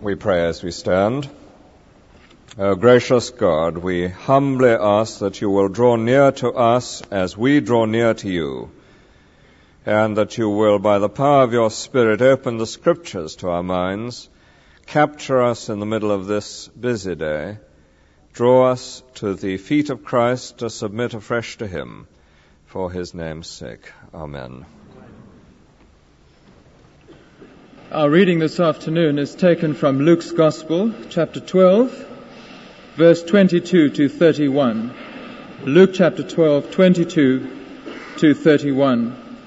We pray as we stand. O gracious God, we humbly ask that you will draw near to us as we draw near to you, and that you will, by the power of your Spirit, open the Scriptures to our minds, capture us in the middle of this busy day, draw us to the feet of Christ to submit afresh to him, for his name's sake. Amen. Our reading this afternoon is taken from Luke's Gospel, chapter 12, verse 22 to 31. Luke chapter 12, 22 to 31.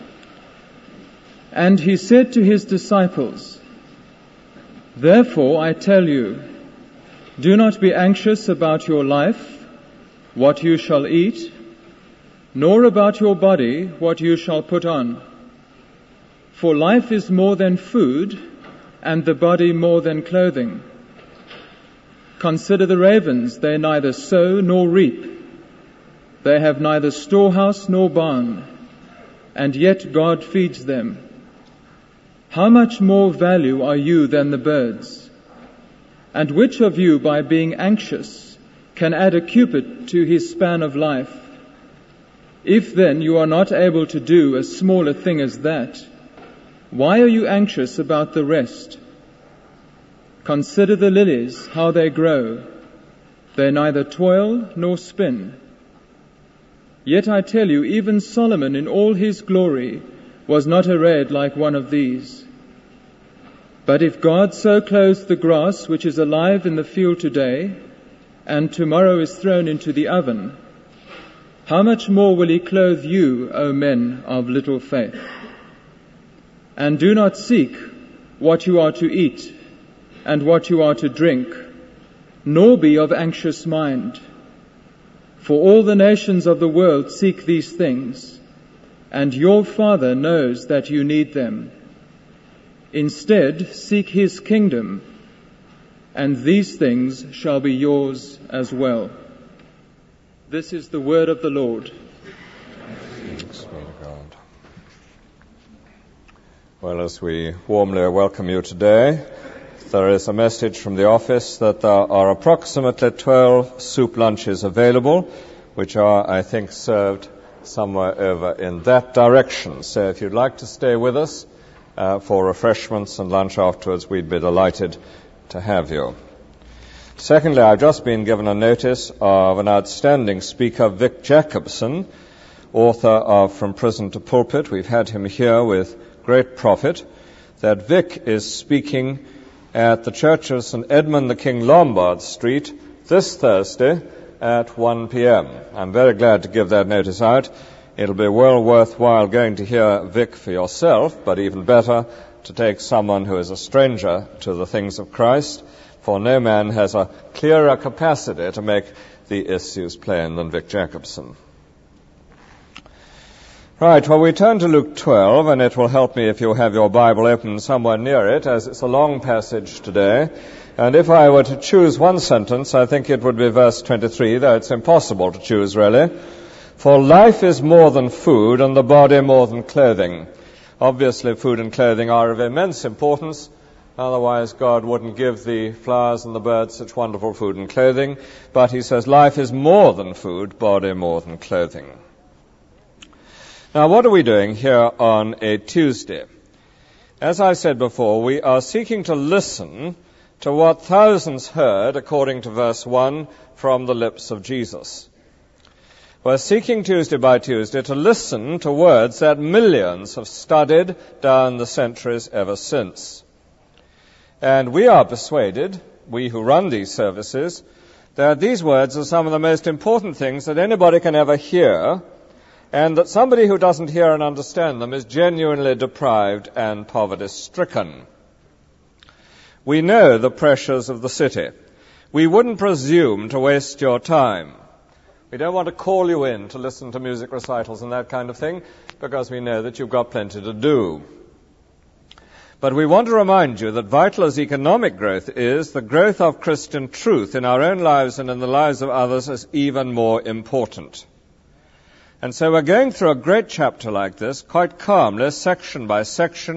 And he said to his disciples, "Therefore I tell you, do not be anxious about your life, what you shall eat, nor about your body, what you shall put on. For life is more than food, and the body more than clothing. Consider the ravens, they neither sow nor reap. They have neither storehouse nor barn, and yet God feeds them. How much more value are you than the birds? And which of you, by being anxious, can add a cubit to his span of life? If then you are not able to do a smaller thing as that, why are you anxious about the rest? Consider the lilies, how they grow. They neither toil nor spin. Yet I tell you, even Solomon in all his glory was not arrayed like one of these. But if God so clothes the grass which is alive in the field today, and tomorrow is thrown into the oven, how much more will he clothe you, O men of little faith? And do not seek what you are to eat and what you are to drink, nor be of anxious mind. For all the nations of the world seek these things, and your Father knows that you need them. Instead, seek his kingdom, and these things shall be yours as well." This is the word of the Lord. Thanks be to God. Well, as we warmly welcome you today, there is a message from the office that there are approximately 12 soup lunches available, which are, I think, served somewhere over in that direction. So if you'd like to stay with us for refreshments and lunch afterwards, we'd be delighted to have you. Secondly, I've just been given a notice of an outstanding speaker, Vic Jacobson, author of From Prison to Pulpit. We've had him here with great profit. That Vic is speaking at the Church of St. Edmund the King, Lombard Street, this Thursday at 1 p.m. I'm very glad to give that notice out. It'll be well worthwhile going to hear Vic for yourself, but even better to take someone who is a stranger to the things of Christ, for no man has a clearer capacity to make the issues plain than Vic Jacobson. Right, well, we turn to Luke 12, and it will help me if you have your Bible open somewhere near it, as it's a long passage today. And if I were to choose one sentence, I think it would be verse 23, though it's impossible to choose, really. For life is more than food, and the body more than clothing. Obviously, food and clothing are of immense importance. Otherwise, God wouldn't give the flowers and the birds such wonderful food and clothing. But he says life is more than food, body more than clothing. Now, what are we doing here on a Tuesday? As I said before, we are seeking to listen to what thousands heard, according to verse 1, from the lips of Jesus. We're seeking Tuesday by Tuesday to listen to words that millions have studied down the centuries ever since. And we are persuaded, we who run these services, that these words are some of the most important things that anybody can ever hear, and that somebody who doesn't hear and understand them is genuinely deprived and poverty-stricken. We know the pressures of the city. We wouldn't presume to waste your time. We don't want to call you in to listen to music recitals and that kind of thing, because we know that you've got plenty to do. But we want to remind you that vital as economic growth is, the growth of Christian truth in our own lives and in the lives of others is even more important. And so we're going through a great chapter like this, quite calmly, section by section,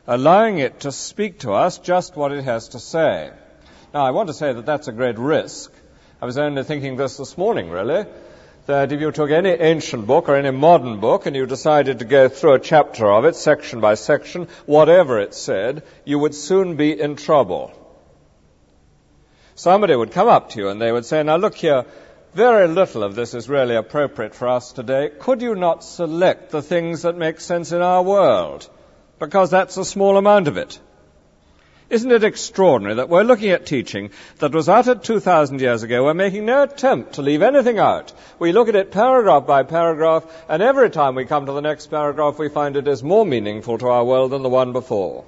allowing it to speak to us just what it has to say. Now, I want to say that that's a great risk. I was only thinking this morning, really, that if you took any ancient book or any modern book and you decided to go through a chapter of it, section by section, whatever it said, you would soon be in trouble. Somebody would come up to you and they would say, now look here, very little of this is really appropriate for us today. Could you not select the things that make sense in our world? Because that's a small amount of it. Isn't it extraordinary that we're looking at teaching that was uttered 2,000 years ago? We're making no attempt to leave anything out. We look at it paragraph by paragraph, and every time we come to the next paragraph, we find it is more meaningful to our world than the one before.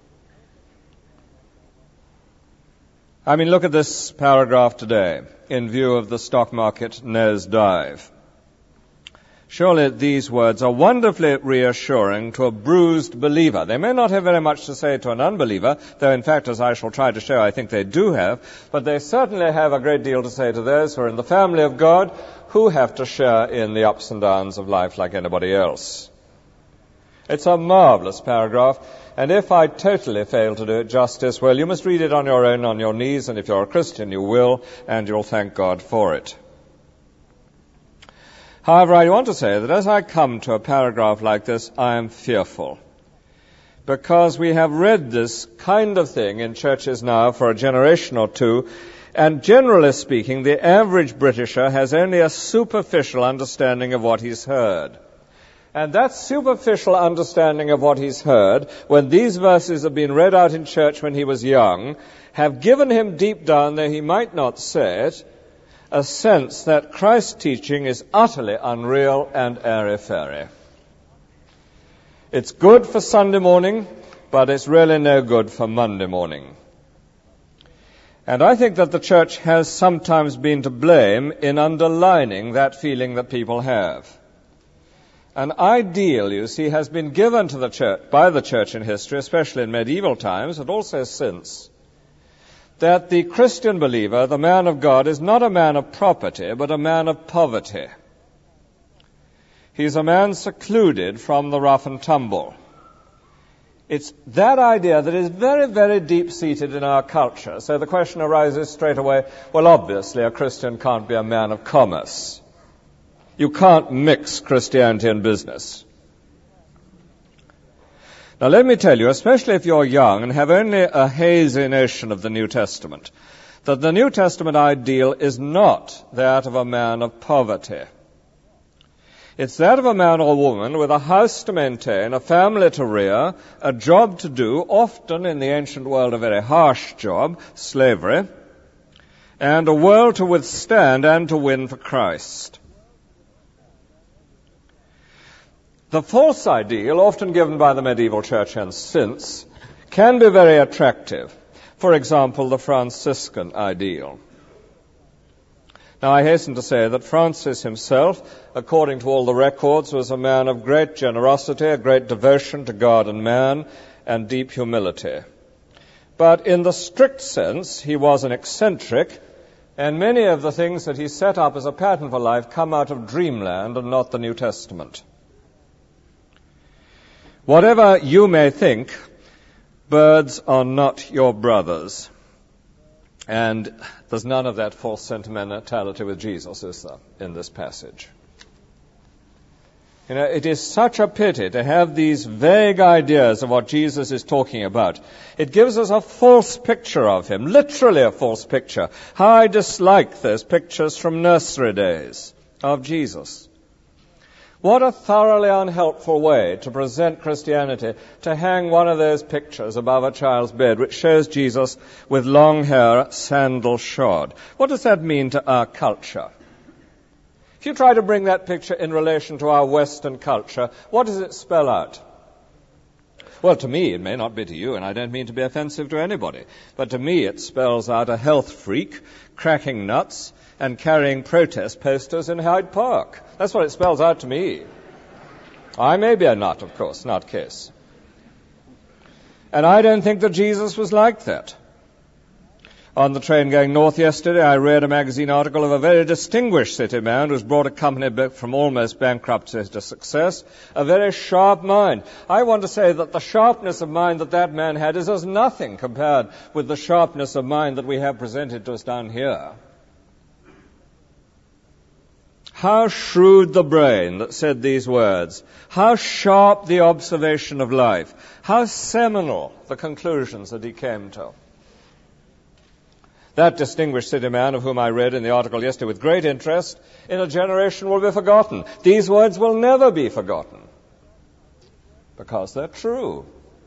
I mean, look at this paragraph today in view of the stock market nosedive. Surely these words are wonderfully reassuring to a bruised believer. They may not have very much to say to an unbeliever, though in fact, as I shall try to show, I think they do have, but they certainly have a great deal to say to those who are in the family of God, who have to share in the ups and downs of life like anybody else. It's a marvelous paragraph, and if I totally fail to do it justice, well, you must read it on your own, on your knees, and if you're a Christian, you will, and you'll thank God for it. However, I want to say that as I come to a paragraph like this, I am fearful, because we have read this kind of thing in churches now for a generation or two, and generally speaking, the average Britisher has only a superficial understanding of what he's heard. And that superficial understanding of what he's heard, when these verses have been read out in church when he was young, have given him deep down, though he might not say it, a sense that Christ's teaching is utterly unreal and airy-fairy. It's good for Sunday morning, but it's really no good for Monday morning. And I think that the church has sometimes been to blame in underlining that feeling that people have. An ideal, you see, has been given to the church, by the church in history, especially in medieval times, and also since, that the Christian believer, the man of God, is not a man of property, but a man of poverty. He's a man secluded from the rough and tumble. It's that idea that is very, very deep-seated in our culture. So the question arises straight away, well, obviously a Christian can't be a man of commerce. You can't mix Christianity and business. Now let me tell you, especially if you're young and have only a hazy notion of the New Testament, that the New Testament ideal is not that of a man of poverty. It's that of a man or woman with a house to maintain, a family to rear, a job to do, often in the ancient world a very harsh job, slavery, and a world to withstand and to win for Christ. The false ideal, often given by the medieval church and since, can be very attractive. For example, the Franciscan ideal. Now, I hasten to say that Francis himself, according to all the records, was a man of great generosity, a great devotion to God and man, and deep humility. But in the strict sense, he was an eccentric, and many of the things that he set up as a pattern for life come out of dreamland and not the New Testament. Whatever you may think, birds are not your brothers. And there's none of that false sentimentality with Jesus, is there, in this passage? You know, it is such a pity to have these vague ideas of what Jesus is talking about. It gives us a false picture of him, literally a false picture. How I dislike those pictures from nursery days of Jesus. What a thoroughly unhelpful way to present Christianity, to hang one of those pictures above a child's bed which shows Jesus with long hair, sandal shod. What does that mean to our culture? If you try to bring that picture in relation to our Western culture, what does it spell out? Well, to me, it may not be to you, and I don't mean to be offensive to anybody, but to me it spells out a health freak, cracking nuts, and carrying protest posters in Hyde Park. That's what it spells out to me. I may be a nut, of course, nutcase. And I don't think that Jesus was like that. On the train going north yesterday, I read a magazine article of a very distinguished city man who's brought a company from almost bankruptcy to success, a very sharp mind. I want to say that the sharpness of mind that man had is as nothing compared with the sharpness of mind that we have presented to us down here. How shrewd the brain that said these words. How sharp the observation of life. How seminal the conclusions that he came to. That distinguished city man of whom I read in the article yesterday with great interest, in a generation will be forgotten. These words will never be forgotten because they're true.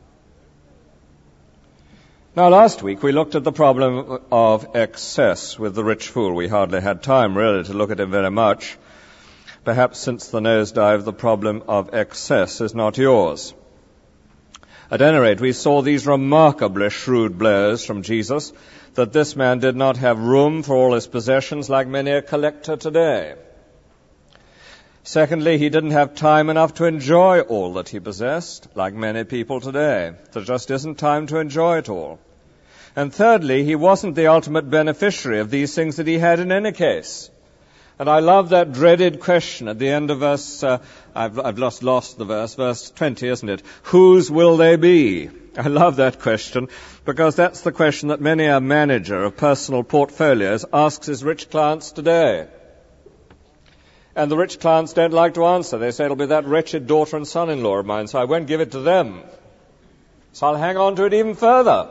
Now, last week we looked at the problem of excess with the rich fool. We hardly had time, really, to look at it very much. Perhaps since the nosedive, the problem of excess is not yours. At any rate, we saw these remarkably shrewd blows from Jesus, that this man did not have room for all his possessions like many a collector today. Secondly, he didn't have time enough to enjoy all that he possessed, like many people today. There just isn't time to enjoy it all. And thirdly, he wasn't the ultimate beneficiary of these things that he had in any case. And I love that dreaded question at the end of verse, I've lost the verse 20, isn't it? Whose will they be? I love that question because that's the question that many a manager of personal portfolios asks his rich clients today. And the rich clients don't like to answer. They say, it'll be that wretched daughter and son-in-law of mine, so I won't give it to them. So I'll hang on to it even further.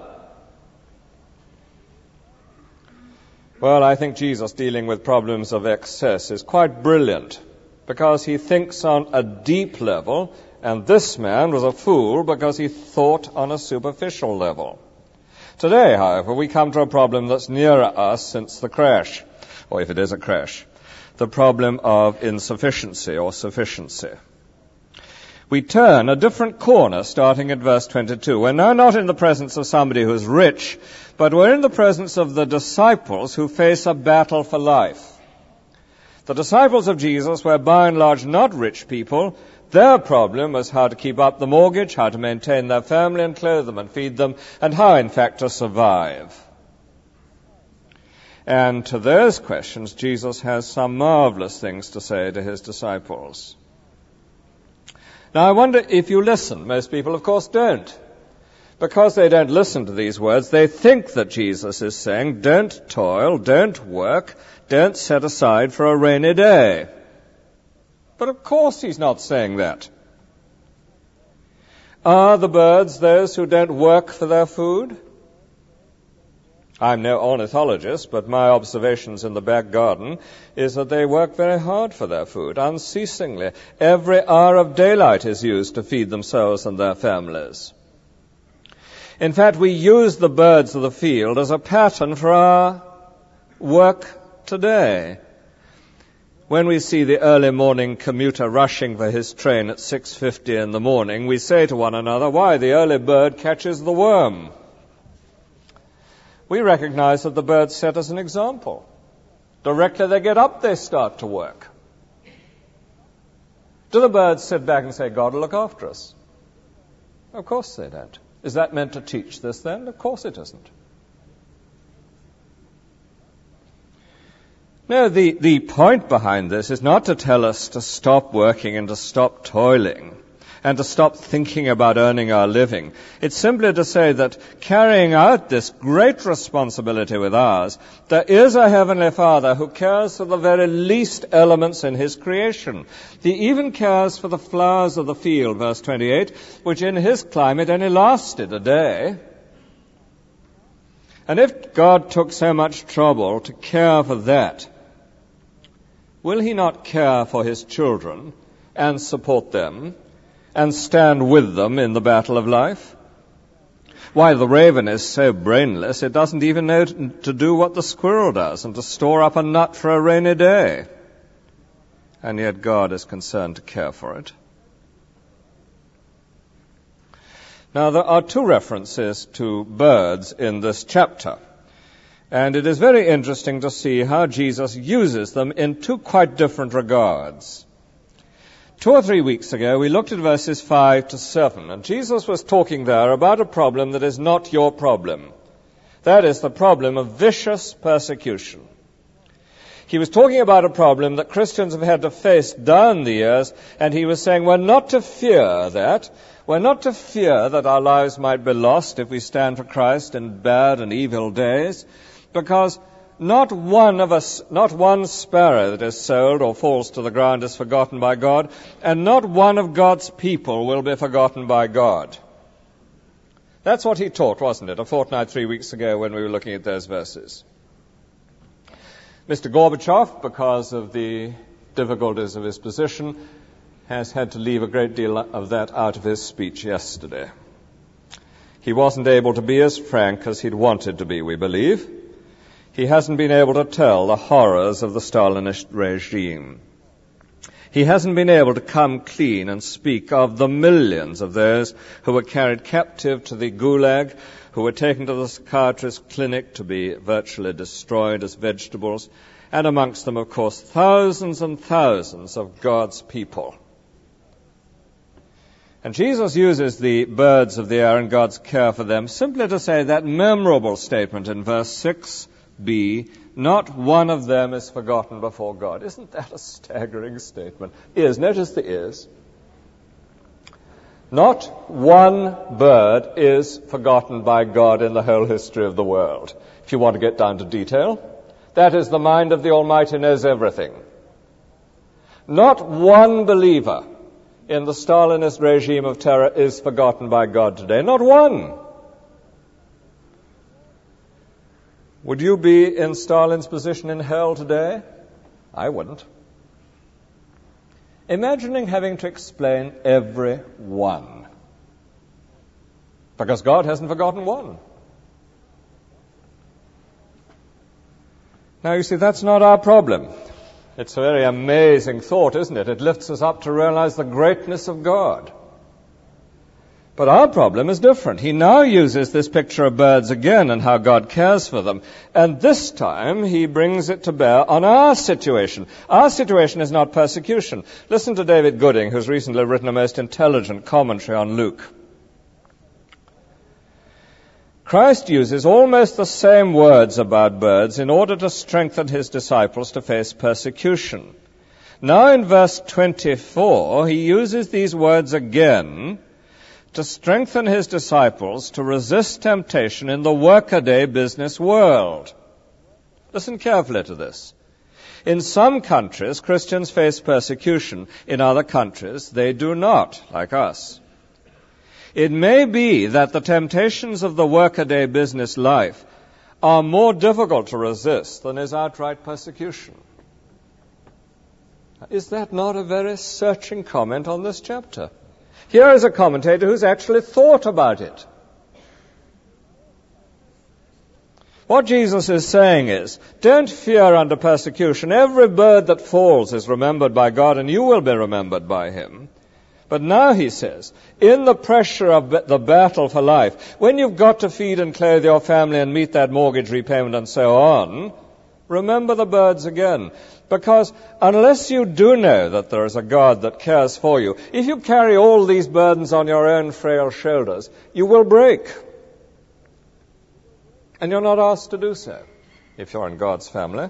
Well, I think Jesus dealing with problems of excess is quite brilliant because he thinks on a deep level, and this man was a fool because he thought on a superficial level. Today, however, we come to a problem that's nearer us since the crash, or if it is a crash, the problem of insufficiency or sufficiency. We turn a different corner starting at verse 22. We're now not in the presence of somebody who's rich, but we're in the presence of the disciples who face a battle for life. The disciples of Jesus were by and large not rich people. Their problem was how to keep up the mortgage, how to maintain their family and clothe them and feed them, and how, in fact, to survive. And to those questions, Jesus has some marvelous things to say to his disciples. Now, I wonder if you listen. Most people, of course, don't. Because they don't listen to these words, they think that Jesus is saying, don't toil, don't work, don't set aside for a rainy day. But of course he's not saying that. Are the birds those who don't work for their food? I'm no ornithologist, but my observations in the back garden is that they work very hard for their food, unceasingly. Every hour of daylight is used to feed themselves and their families. In fact, we use the birds of the field as a pattern for our work today. When we see the early morning commuter rushing for his train at 6:50 in the morning, we say to one another, why, the early bird catches the worm. We recognize that the birds set us an example. Directly they get up, they start to work. Do the birds sit back and say, God will look after us? Of course they don't. Is that meant to teach this then? Of course it isn't. No, the point behind this is not to tell us to stop working and to stop toiling and to stop thinking about earning our living. It's simply to say that carrying out this great responsibility with ours, there is a Heavenly Father who cares for the very least elements in His creation. He even cares for the flowers of the field, verse 28, which in His climate only lasted a day. And if God took so much trouble to care for that, will He not care for His children and support them and stand with them in the battle of life? Why, the raven is so brainless it doesn't even know to do what the squirrel does and to store up a nut for a rainy day. And yet God is concerned to care for it. Now, there are two references to birds in this chapter. And it is very interesting to see how Jesus uses them in two quite different regards. 2 or 3 weeks ago, we looked at verses 5 to 7, and Jesus was talking there about a problem that is not your problem. That is the problem of vicious persecution. He was talking about a problem that Christians have had to face down the years, and he was saying we're not to fear that. We're not to fear that our lives might be lost if we stand for Christ in bad and evil days, because not one sparrow that is sold or falls to the ground is forgotten by God, and not one of God's people will be forgotten by God. That's what he taught, wasn't it, a fortnight, 3 weeks ago when we were looking at those verses. Mr. Gorbachev, because of the difficulties of his position, has had to leave a great deal of that out of his speech yesterday. He wasn't able to be as frank as he'd wanted to be, we believe. He hasn't been able to tell the horrors of the Stalinist regime. He hasn't been able to come clean and speak of the millions of those who were carried captive to the Gulag, who were taken to the psychiatrist clinic to be virtually destroyed as vegetables, and amongst them, of course, thousands and thousands of God's people. And Jesus uses the birds of the air and God's care for them simply to say that memorable statement in verse 6b, not one of them is forgotten before God. Isn't that a staggering statement? Notice the is. Not one bird is forgotten by God in the whole history of the world. If you want to get down to detail, that is the mind of the Almighty knows everything. Not one believer in the Stalinist regime of terror is forgotten by God today. Not one. Would you be in Stalin's position in hell today? I wouldn't. Imagining having to explain every one. Because God hasn't forgotten one. Now, you see, that's not our problem. It's a very amazing thought, isn't it? It lifts us up to realize the greatness of God. But our problem is different. He now uses this picture of birds again and how God cares for them. And this time he brings it to bear on our situation. Our situation is not persecution. Listen to David Gooding, who's recently written a most intelligent commentary on Luke. Christ uses almost the same words about birds in order to strengthen his disciples to face persecution. Now in verse 24, he uses these words again to strengthen his disciples to resist temptation in the workaday business world. Listen carefully to this. In some countries, Christians face persecution. In other countries, they do not, like us. It may be that the temptations of the workaday business life are more difficult to resist than is outright persecution. Is that not a very searching comment on this chapter? Here is a commentator who's actually thought about it. What Jesus is saying is, don't fear under persecution. Every bird that falls is remembered by God, and you will be remembered by him. But now, he says, in the pressure of the battle for life, when you've got to feed and clothe your family and meet that mortgage repayment and so on, remember the birds again. Because unless you do know that there is a God that cares for you, if you carry all these burdens on your own frail shoulders, you will break. And you're not asked to do so if you're in God's family.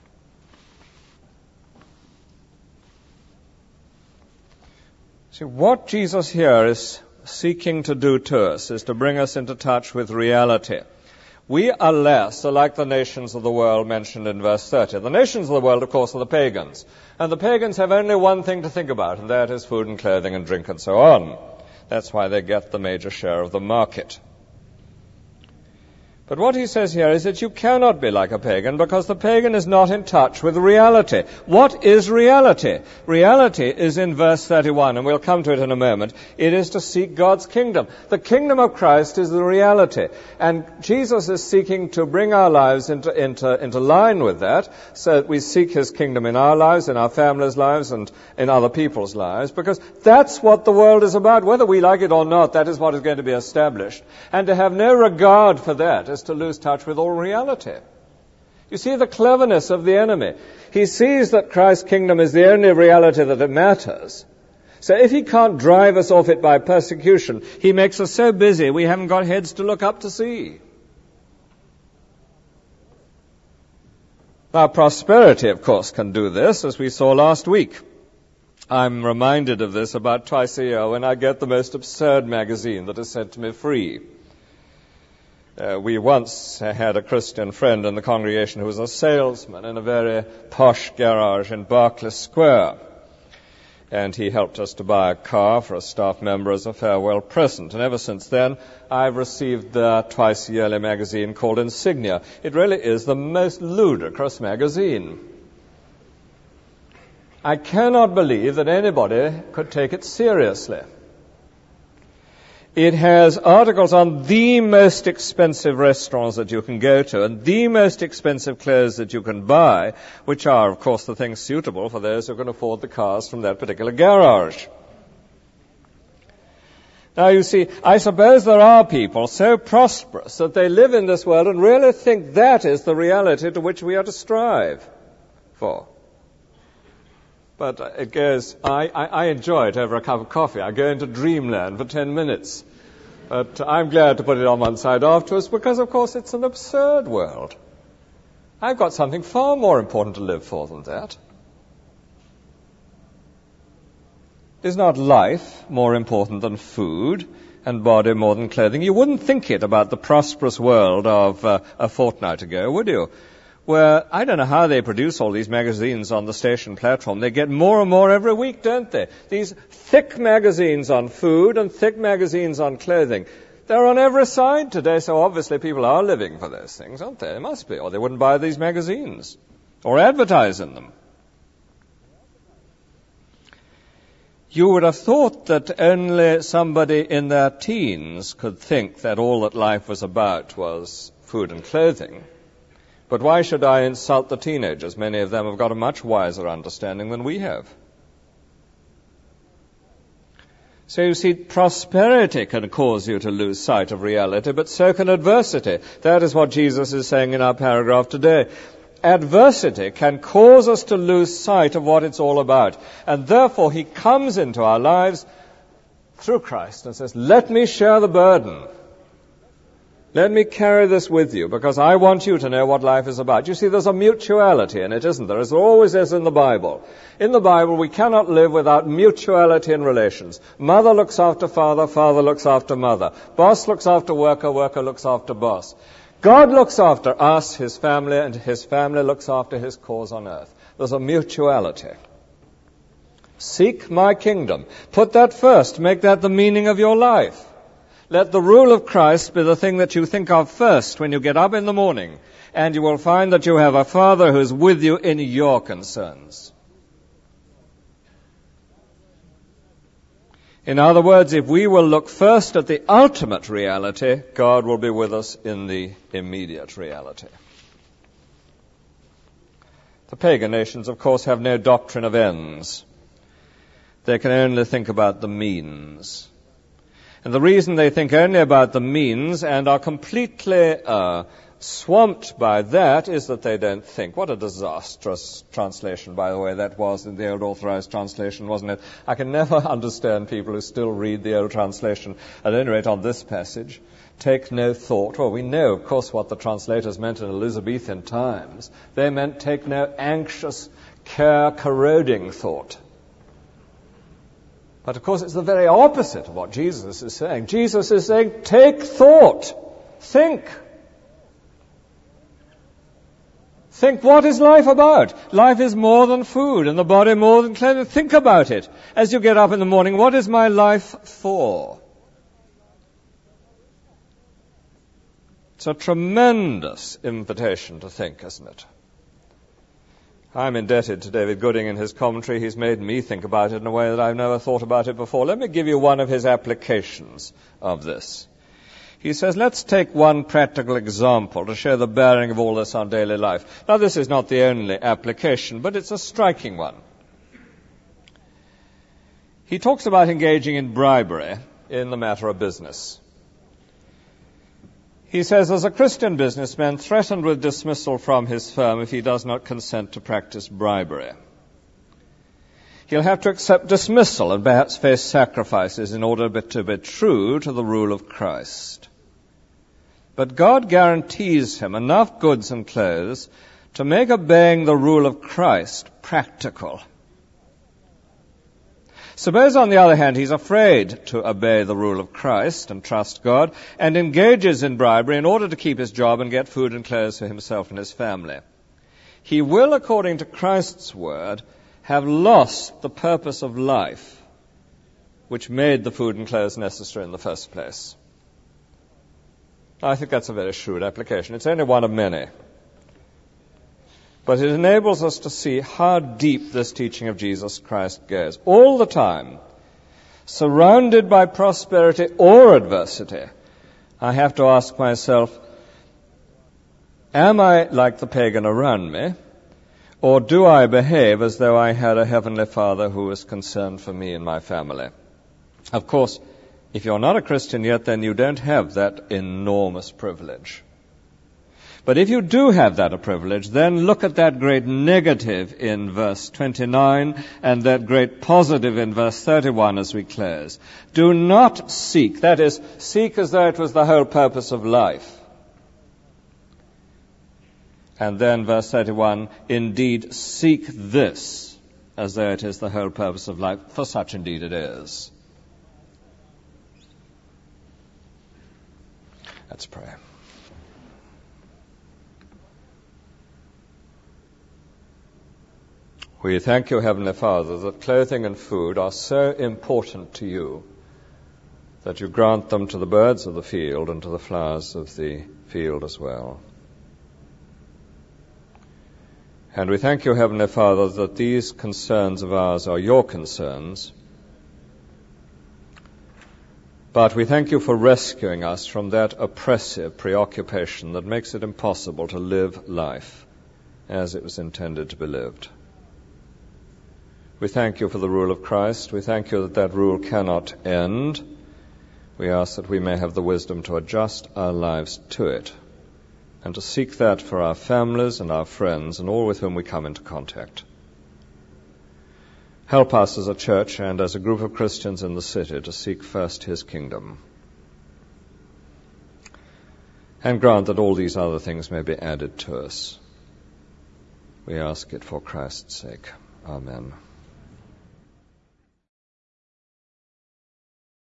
See, what Jesus here is seeking to do to us is to bring us into touch with reality. We are less like the nations of the world mentioned in verse 30. The nations of the world, of course, are the pagans. And the pagans have only one thing to think about, and that is food and clothing and drink and so on. That's why they get the major share of the market. But what he says here is that you cannot be like a pagan because the pagan is not in touch with reality. What is reality? Reality is in verse 31, and we'll come to it in a moment. It is to seek God's kingdom. The kingdom of Christ is the reality. And Jesus is seeking to bring our lives into line with that, so that we seek his kingdom in our lives, in our families' lives, and in other people's lives, because that's what the world is about. Whether we like it or not, that is what is going to be established. And to have no regard for that is to lose touch with all reality. You see the cleverness of the enemy. He sees that Christ's kingdom is the only reality that it matters. So if he can't drive us off it by persecution, he makes us so busy we haven't got heads to look up to see. Now, prosperity, of course, can do this, as we saw last week. I'm reminded of this about twice a year when I get the most absurd magazine that is sent to me free. We once had a Christian friend in the congregation who was a salesman in a very posh garage in Berkeley Square. And he helped us to buy a car for a staff member as a farewell present. And ever since then, I've received the twice-yearly magazine called Insignia. It really is the most ludicrous magazine. I cannot believe that anybody could take it seriously. It has articles on the most expensive restaurants that you can go to and the most expensive clothes that you can buy, which are, of course, the things suitable for those who can afford the cars from that particular garage. Now, you see, I suppose there are people so prosperous that they live in this world and really think that is the reality to which we are to strive for. But it goes, I enjoy it over a cup of coffee. I go into dreamland for 10 minutes. But I'm glad to put it on one side afterwards because, of course, it's an absurd world. I've got something far more important to live for than that. Is not life more important than food and body more than clothing? You wouldn't think it about the prosperous world of a fortnight ago, would you? Where I don't know how they produce all these magazines on the station platform. They get more and more every week, don't they? These thick magazines on food and thick magazines on clothing. They're on every side today, so obviously people are living for those things, aren't they? They must be, or they wouldn't buy these magazines or advertise in them. You would have thought that only somebody in their teens could think that all that life was about was food and clothing. But why should I insult the teenagers? Many of them have got a much wiser understanding than we have. So you see, prosperity can cause you to lose sight of reality, but so can adversity. That is what Jesus is saying in our paragraph today. Adversity can cause us to lose sight of what it's all about. And therefore, he comes into our lives through Christ and says, let me share the burden. Let me carry this with you, because I want you to know what life is about. You see, there's a mutuality in it, isn't there? As there always is in the Bible. In the Bible, we cannot live without mutuality in relations. Mother looks after father, father looks after mother. Boss looks after worker, worker looks after boss. God looks after us, his family, and his family looks after his cause on earth. There's a mutuality. Seek my kingdom. Put that first. Make that the meaning of your life. Let the rule of Christ be the thing that you think of first when you get up in the morning, and you will find that you have a Father who is with you in your concerns. In other words, if we will look first at the ultimate reality, God will be with us in the immediate reality. The pagan nations, of course, have no doctrine of ends. They can only think about the means. And the reason they think only about the means and are completely swamped by that is that they don't think. What a disastrous translation, by the way, that was in the Old Authorized Translation, wasn't it? I can never understand people who still read the Old Translation, at any rate on this passage. Take no thought. Well, we know, of course, what the translators meant in Elizabethan times. They meant take no anxious, care-corroding thought. But, of course, it's the very opposite of what Jesus is saying. Jesus is saying, take thought. Think. Think, what is life about? Life is more than food and the body more than clothing. Think about it. As you get up in the morning, what is my life for? It's a tremendous invitation to think, isn't it? I'm indebted to David Gooding in his commentary. He's made me think about it in a way that I've never thought about it before. Let me give you one of his applications of this. He says, let's take one practical example to show the bearing of all this on daily life. Now, this is not the only application, but it's a striking one. He talks about engaging in bribery in the matter of business. He says, as a Christian businessman threatened with dismissal from his firm if he does not consent to practice bribery. He'll have to accept dismissal and perhaps face sacrifices in order to be true to the rule of Christ. But God guarantees him enough goods and clothes to make obeying the rule of Christ practical. Suppose, on the other hand, he's afraid to obey the rule of Christ and trust God and engages in bribery in order to keep his job and get food and clothes for himself and his family. He will, according to Christ's word, have lost the purpose of life, which made the food and clothes necessary in the first place. I think that's a very shrewd application. It's only one of many. But it enables us to see how deep this teaching of Jesus Christ goes. All the time, surrounded by prosperity or adversity, I have to ask myself, am I like the pagan around me, or do I behave as though I had a Heavenly Father who was concerned for me and my family? Of course, if you're not a Christian yet, then you don't have that enormous privilege. But if you do have that privilege, then look at that great negative in verse 29 and that great positive in verse 31 as we close. Do not seek, that is, seek as though it was the whole purpose of life. And then verse 31, indeed seek this as though it is the whole purpose of life, for such indeed it is. Let's pray. We thank you, Heavenly Father, that clothing and food are so important to you that you grant them to the birds of the field and to the flowers of the field as well. And we thank you, Heavenly Father, that these concerns of ours are your concerns. But we thank you for rescuing us from that oppressive preoccupation that makes it impossible to live life as it was intended to be lived. We thank you for the rule of Christ. We thank you that that rule cannot end. We ask that we may have the wisdom to adjust our lives to it and to seek that for our families and our friends and all with whom we come into contact. Help us as a church and as a group of Christians in the city to seek first his kingdom. And grant that all these other things may be added to us. We ask it for Christ's sake. Amen.